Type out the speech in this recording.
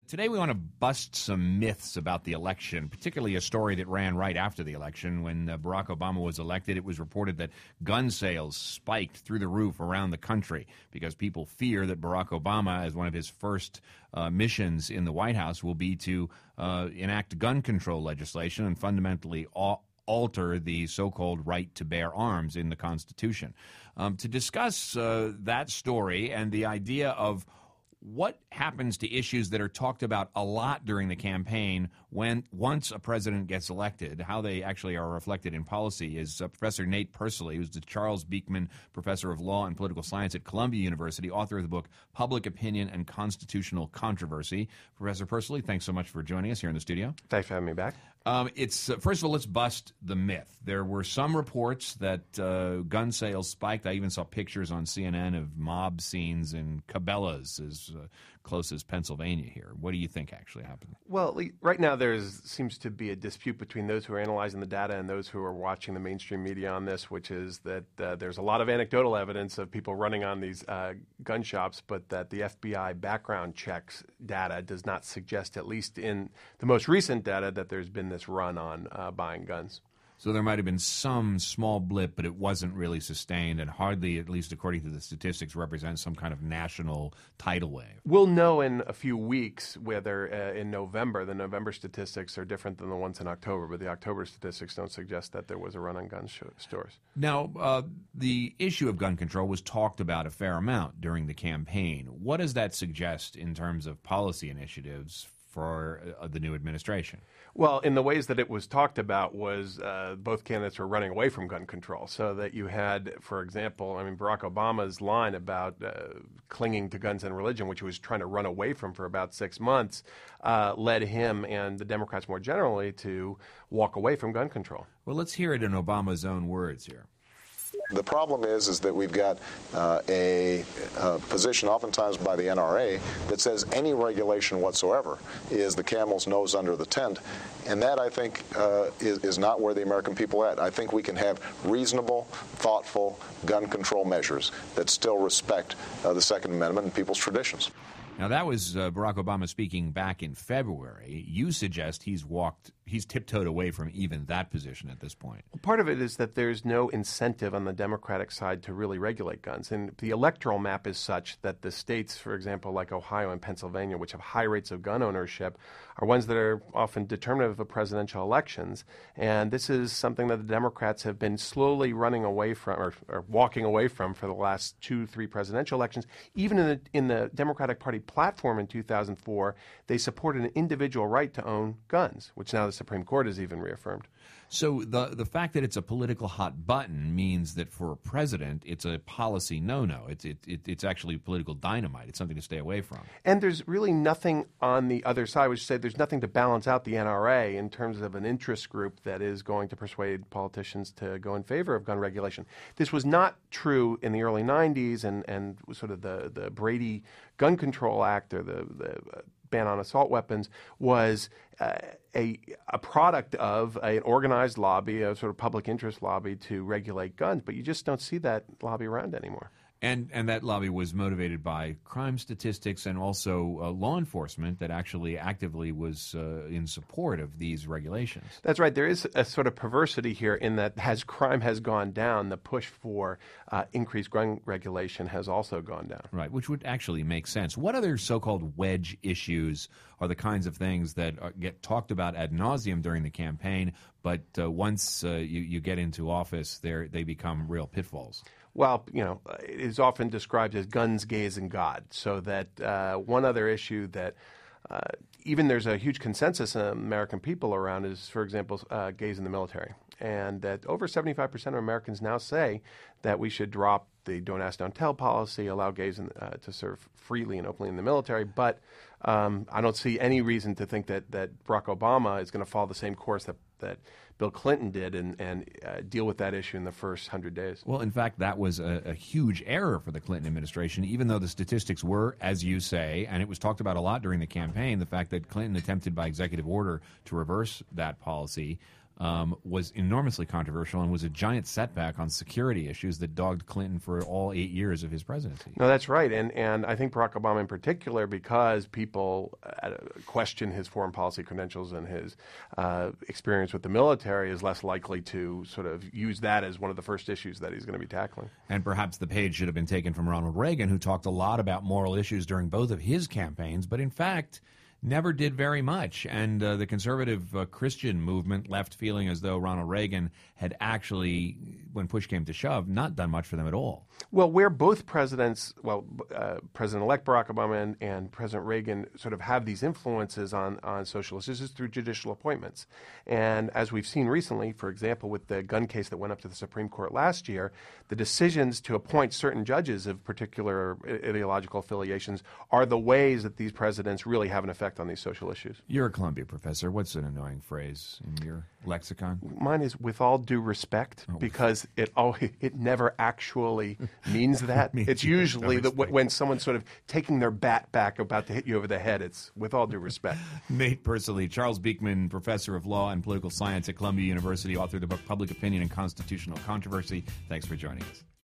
Today we want to bust some myths about the election, particularly a story that ran right after the election. When Barack Obama was elected, it was reported that gun sales spiked through the roof around the country because people fear that Barack Obama, as one of his first missions in the White House, will be to enact gun control legislation and fundamentally alter the so-called right to bear arms in the Constitution. To discuss that story and the idea of what happens to issues that are talked about a lot during the campaign when once a president gets elected, how they actually are reflected in policy, is Professor Nate Persily, who's the Charles Beekman Professor of Law and Political Science at Columbia University, author of the book Public Opinion and Constitutional Controversy. Professor Persily, thanks so much for joining us here in the studio. Thanks for having me back. First of all, let's bust the myth. There were some reports that gun sales spiked. I even saw pictures on CNN of mob scenes in Cabela's, as close as Pennsylvania here. What do you think actually happened? Well, right now there seems to be a dispute between those who are analyzing the data and those who are watching the mainstream media on this, which is that there's a lot of anecdotal evidence of people running on these gun shops, but that the FBI background checks data does not suggest, at least in the most recent data, that there's been this run on buying guns. So there might have been some small blip, but it wasn't really sustained and hardly, at least according to the statistics, represents some kind of national tidal wave. We'll know in a few weeks whether in November, the November statistics are different than the ones in October, but the October statistics don't suggest that there was a run on gun stores. Now, the issue of gun control was talked about a fair amount during the campaign. What does that suggest in terms of policy initiatives for the new administration? Well, in the ways that it was talked about was both candidates were running away from gun control. So that you had, for example, Barack Obama's line about clinging to guns and religion, which he was trying to run away from for about 6 months, led him and the Democrats more generally to walk away from gun control. Well, let's hear it in Obama's own words here. The problem is that we've got a position oftentimes by the NRA that says any regulation whatsoever is the camel's nose under the tent, and that, I think, is not where the American people are at. I think we can have reasonable, thoughtful gun control measures that still respect the Second Amendment and people's traditions. Now, that was Barack Obama speaking back in February. You suggest he's tiptoed away from even that position at this point. Well, part of it is that there's no incentive on the Democratic side to really regulate guns. And the electoral map is such that the states, for example, like Ohio and Pennsylvania, which have high rates of gun ownership, are ones that are often determinative of presidential elections. And this is something that the Democrats have been slowly running away from or walking away from for the last 2-3 presidential elections. Even in the Democratic Party platform in 2004, they supported an individual right to own guns, which now the Supreme Court has even reaffirmed. So the fact that it's a political hot button means that for a president, it's a policy no-no. It's actually political dynamite. It's something to stay away from. And there's really nothing on the other side, which say there's nothing to balance out the NRA in terms of an interest group that is going to persuade politicians to go in favor of gun regulation. This was not true in the early 90s and sort of the Brady Gun Control Act or the ban on assault weapons was a product of an organized lobby, a sort of public interest lobby to regulate guns, but you just don't see that lobby around anymore. And that lobby was motivated by crime statistics and also law enforcement that actually actively was in support of these regulations. That's right. There is a sort of perversity here in that as crime has gone down, the push for increased gun regulation has also gone down. Right, which would actually make sense. What other so-called wedge issues are the kinds of things that get talked about ad nauseum during the campaign, but once you get into office, they become real pitfalls? Well, it is often described as guns, gays, and God. So that one other issue that even there's a huge consensus in American people around is, for example, gays in the military. And that over 75% of Americans now say that we should drop the don't ask, don't tell policy, allow gays to serve freely and openly in the military. But I don't see any reason to think that Barack Obama is going to follow the same course that Bill Clinton did and deal with that issue in the first 100 days. Well, in fact, that was a huge error for the Clinton administration, even though the statistics were, as you say, and it was talked about a lot during the campaign, the fact that Clinton attempted by executive order to reverse that policy. was enormously controversial and was a giant setback on security issues that dogged Clinton for all 8 years of his presidency. No, that's right. And I think Barack Obama in particular, because people question his foreign policy credentials and his experience with the military, is less likely to sort of use that as one of the first issues that he's going to be tackling. And perhaps the page should have been taken from Ronald Reagan, who talked a lot about moral issues during both of his campaigns, but in fact never did very much. And the conservative Christian movement left feeling as though Ronald Reagan had actually, when push came to shove, not done much for them at all. Well, where both presidents, President-elect Barack Obama and President Reagan sort of have these influences on social issues is through judicial appointments. And as we've seen recently, for example, with the gun case that went up to the Supreme Court last year, the decisions to appoint certain judges of particular ideological affiliations are the ways that these presidents really have an effect on these social issues. You're a Columbia professor. What's an annoying phrase in your lexicon? Mine is "with all due respect," because it never actually means that. It's usually when someone's sort of taking their bat back about to hit you over the head, it's "with all due respect." Nate Persily, Charles Beekman, professor of law and political science at Columbia University, author of the book Public Opinion and Constitutional Controversy. Thanks for joining us.